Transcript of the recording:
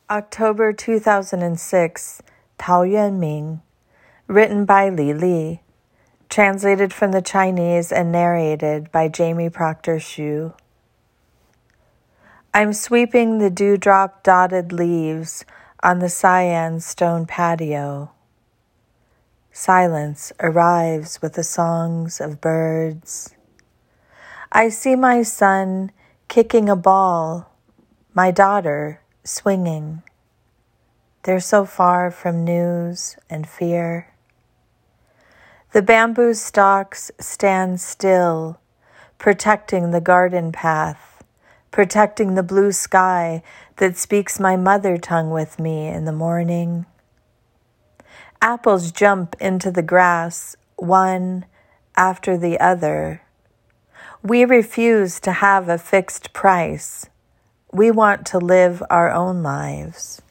October 2006, Tao Yuanming, written by Li Li, translated from the Chinese and narrated by Jamie Proctor Xu. I'm sweeping the dewdrop-dotted leaves on the cyan stone patio. Silence arrives with the songs of birds. I see my son kicking a ball, my daughter swinging. They're so far from news and fear. The bamboo stalks stand still, protecting the garden path, protecting the blue sky that speaks my mother tongue with me in the morning. Apples jump into the grass, one after the other. We refuse to have a fixed price. We want to live our own lives.